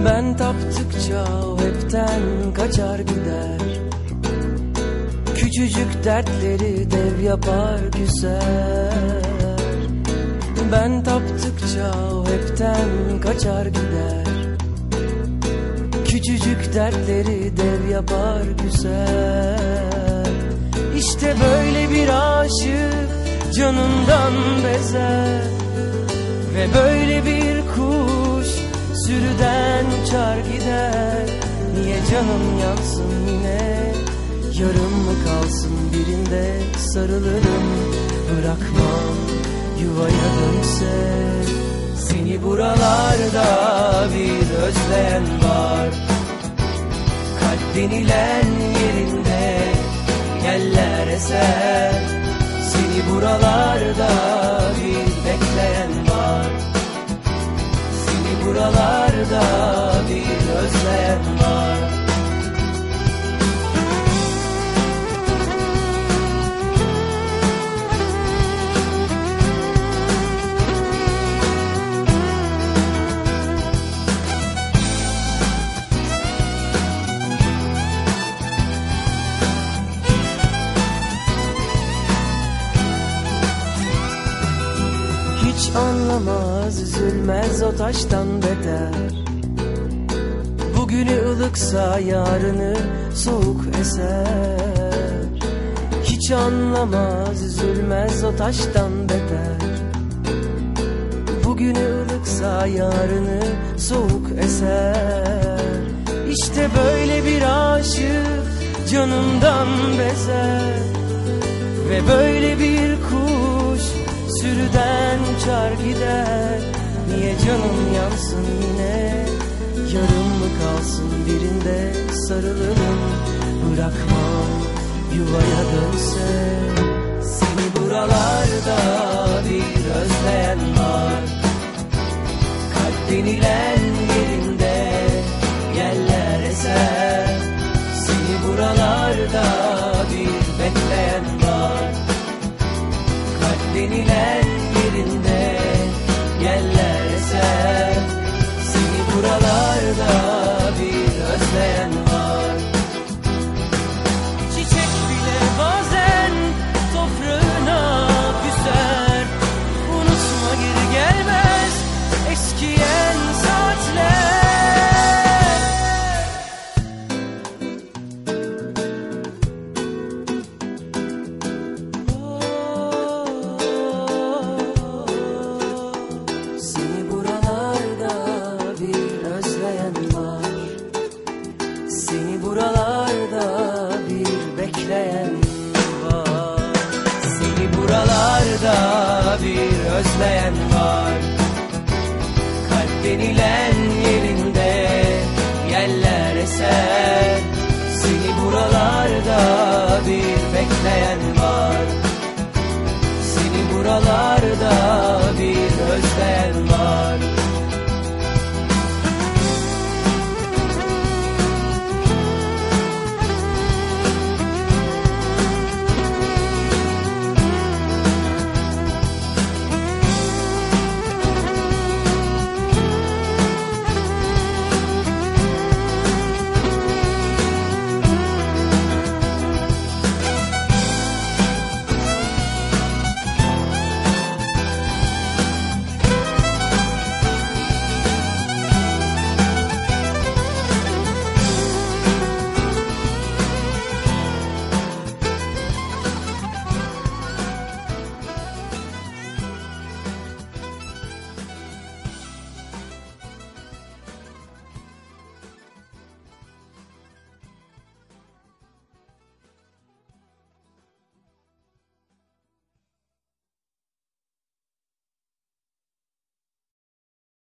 Ben taptıkça o hepten kaçar gider. Küçücük dertleri dev yapar küser. Ben taptıkça o hepten kaçar gider. Küçücük dertleri dev yapar küser. İşte böyle bir aşık canından bezer. Ve böyle bir kuş sürüden uçar gider. Niye canım yansın yine, yarım mı kalsın birinde sarılırım, bırakmam yuvaya dönse. Seni buralarda bir özleyen var. Kalp denilen yerinde yeller eser. Seni buralarda bir bekleyen var. Seni buralarda bir özleyen var. Hiç anlamaz, üzülmez, o taştan beter. Bugünü ılıksa yarını soğuk eser. Hiç anlamaz, üzülmez, o taştan beter. Bugünü ılıksa yarını soğuk eser. İşte böyle bir aşık canımdan bezer. Ve böyle bir kuş sürüden uçar gider. Niye canım yansın yine, yarım mı kalsın birinde sarılırım, bırakmam yuvaya dönse. Seni buralarda bir özleyen var. Kalp denilen yerinde yeller eser. Seni buralarda bir bekleyen var. Kalp denilen yerinde yeller eser. Seni buralarda bir özleyen var. Çiçek bile bazen toprağına küser. Unutma geri gelmez eskiyen saatler. Seni buralarda bir özleyen var. Seni buralarda bir bekleyen var. Seni buralarda bir özleyen var. Kalp denilen yerinde yeller eser. Seni buralarda bir bekleyen var. Seni buralarda bir özleyen var.